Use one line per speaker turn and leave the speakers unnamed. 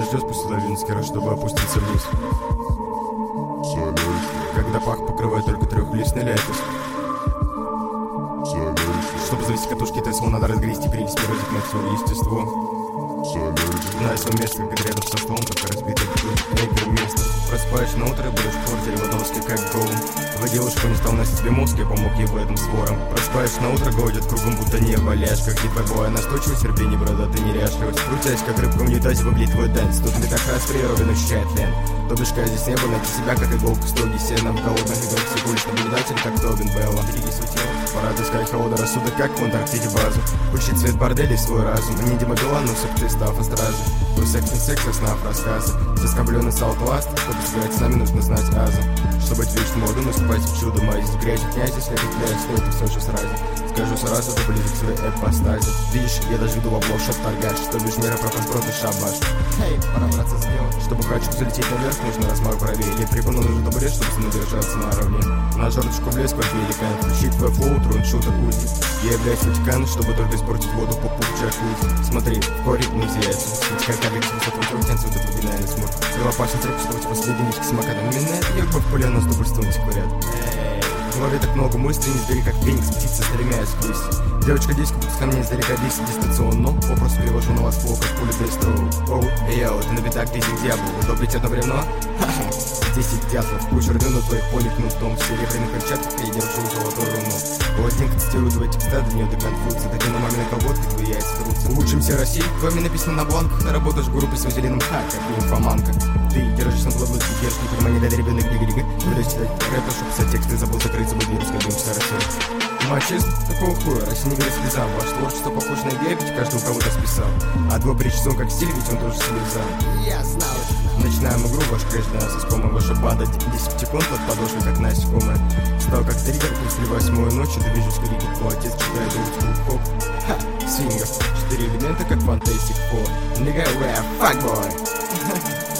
дождя спустя лавинский раз, чтобы опуститься вниз. Когда пах покрывает только трехлистный ляпис. Чтобы завести катушки Тесла, надо разгрести, перевести розик на все естество. Знай свое место, как рядом со столом, только разбитый эйкер место. Просыпаешь на утро, будешь в квартире в односке, как голым. Твоя девушка не стал носить тебе мозг, я помог ей в этом свором. Просыпаешь на утро, голодят кругом, будто небо ляжь. Как не твоя настойчивость, терпение, бородатый неряшливость. Крутясь, как рыбка в унитазе, выглядит твой дэнс. Тут не так раз природа ощущает лен. То бишь, здесь небо, найти себя, как иголку строгий сеном. В голодных играх всего наблюдатель, как Тобин Белла. Береги свое тело, пора отыскать холода рассудок, как в Антарктиде базу. Включить цвет борделей в свой разум. Не Дима Билан, но всех ты став остразу. Твой секс не секс, а снав рассказы. Заскобленный Саутласт, чтобы сыграть с нами, нужно знать азы. Чтобы быть вечно молодым, наступать в чудо мазить. Грязь князь, если князь, то это все же сразу. Скажу сразу, ты близок к своей эпостазе. Видишь, я даже иду в облог, чтоб торгать. Что бишь мира про конспроты шабаш. Хей, пора браться с делом. Чтобы хочу залететь наверх, нужно размах правее. Или припану нужен табурет, чтобы со мной держаться наравне. На жердочку в лес, как великан. Включить твой флоу, трон, шутер, узи. Я являюсь Ватикан, чтобы только испортить воду по пуп джакузи. Смотри, в коре не зияется. Ведь как коллекция высокого тянется вот этот винальный смог. Сила опасен треп, что у тебя последний мечки с макадом. Именно это я как поляну с дубльством тикварят. В голове так много мыслей, не сбери, как феникс птица, стремясь к высти. Девочка 10 ко мне издалека 10 дистанционно. Вопрос перевожу на вас флоу, как пуля Дестру. Оу, йоу, это на битах 10 дьявол. Удобрить одновременно? Ха-ха. 10 дятлов, кучу рвену твоих полей кнутом. В серебряных перчатках я держу золотую руну. Блондинка цитирует твои текста, до нее до конфуции. Так и на маминой колготке твои яйца трутся. В лучшем все России, вами написано на бланках. Ты работаешь в группе с вазелином ха, как нимфоманка. Ты держишься на голову, держишь, не понимание для ребенок гига-гига. Буду читать рэпа, чтоб писать тексты, забыл закрыть собой дверь, скажемся Россия. Мачист, такого хуя, Россия не верит слезам. Ваше творчество похоже на гея, ведь каждый у кого-то списал. А два причесон как стиль, ведь он тоже слезам. Я знал. Начинаем игру, ваш крэш для нас искомый. Ваша банда 10 секунд под подошвой, как насекомая. Стал как триггер после 8-й ночи. Движусь к риге, твой отец читает хип-хоп. Ха, свингер, 4 элемента, как Fantastic Four. Nigga, we're a fuckboy.